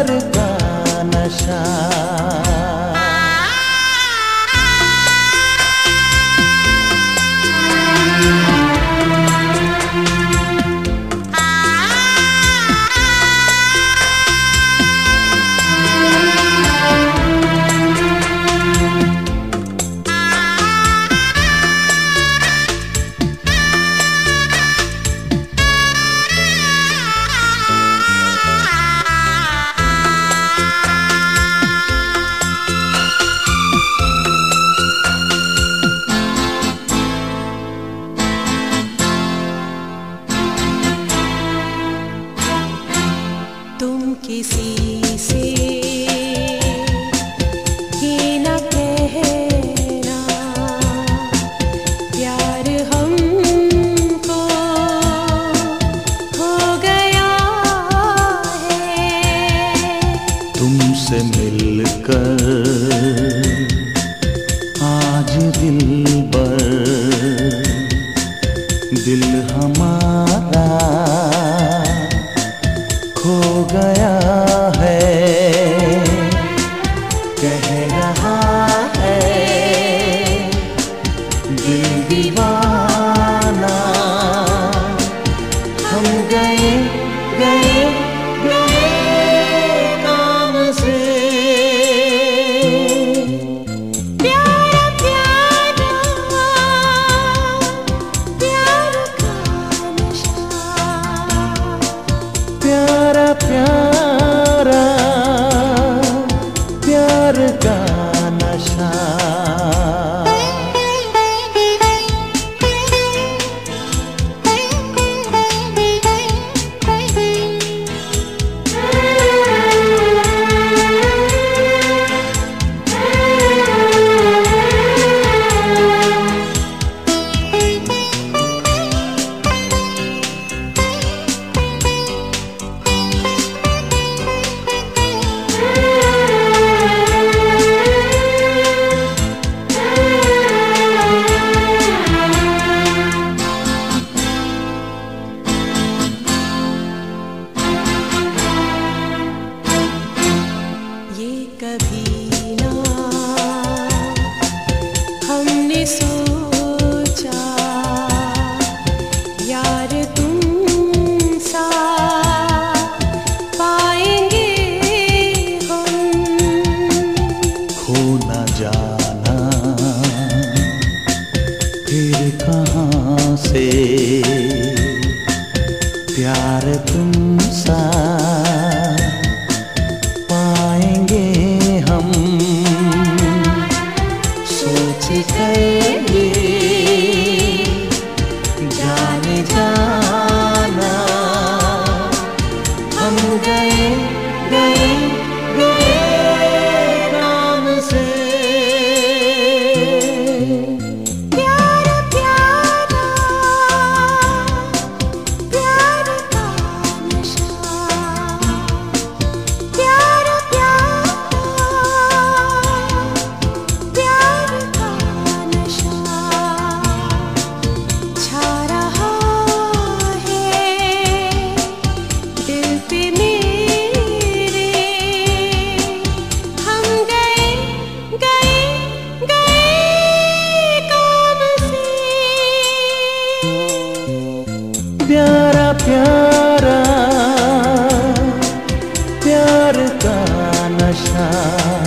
प्यार का नशा। तुम किसी से ये न कहना प्यार हमको हो गया है। तुमसे मिलकर आज दिलबर दिल हमारा खो गया है। कह रहा है दिल दीवाना, हम गए गए गए काम से। प्यारा प्यारा प्यार का नशा, प्यारा प्यारा प्यार का नशा। कभी ना हमने सोचा यार तुम सा पाएंगे हम। खो न जाना फिर कहाँ से प्यार तुम सा पाएंगे हम। सोच कर ये जाने जाना, हम गए गए गए काम से। प्यार प्यारा प्यार का नशा, प्यार प्यारा प्यार का नशा छा रहा है दिल पे मेरे। हम गए गए गए काम से। प्यारा प्यारा प्यार का नशा।